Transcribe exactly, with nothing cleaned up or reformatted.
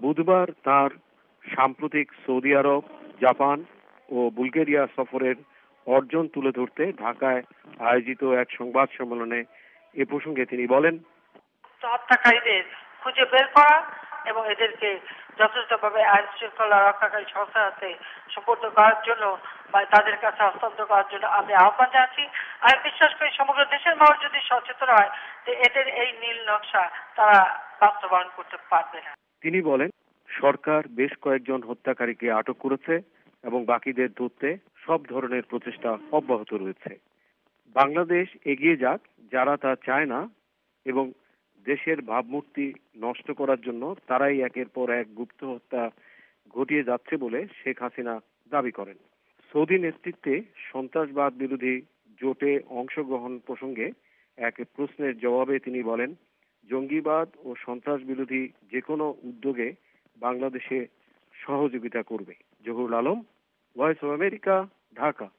বুধবার তার সাম্প্রতিক সৌদি আরব, জাপান ও বুলগেরিয়া সফরের অর্জন তুলে ধরতে ঢাকায় আয়োজিত এক সংবাদ সম্মেলনে এ প্রসঙ্গে তিনি বলেন, হত্যাকারীদের খুঁজে বের করা এবং এদেরকে যথাযথভাবে আইন শৃঙ্খলা রক্ষাকারী সংস্থার হাতে সুপর্দ করার জন্য বা তাদের কাছে হস্তান্তর করার জন্য আমি আহ্বান জানাচ্ছি। আমি বিশ্বাস করি সমগ্র দেশের মানুষ যদি সচেতন হয় যে এদের এই নীল নকশা তারা বাস্তবায়ন করতে পারবে না। তিনি বলেন, সরকার বেশ কয়েকজন হত্যাকারীকে আটক করেছে এবং বাকিদের ধরতে সব ধরনের প্রচেষ্টা অব্যাহত রয়েছে। বাংলাদেশ এগিয়ে যাক, যারা তা চায় না এবং দেশের ভাবমূর্তি নষ্ট করার জন্য তারাই একের পর এক গুপ্ত হত্যা ঘটিয়ে যাচ্ছে বলে শেখ হাসিনা দাবি করেন। সৌদি নেতৃত্বে সন্ত্রাসবাদ বিরোধী জোটে অংশগ্রহণ প্রসঙ্গে এক প্রশ্নের জবাবে তিনি বলেন, জঙ্গিবাদ ও সন্ত্রাস বিরোধী যে কোনো উদ্যোগে বাংলাদেশে সহযোগিতা করবে। Zahurul Alam, voice of America, Dhaka.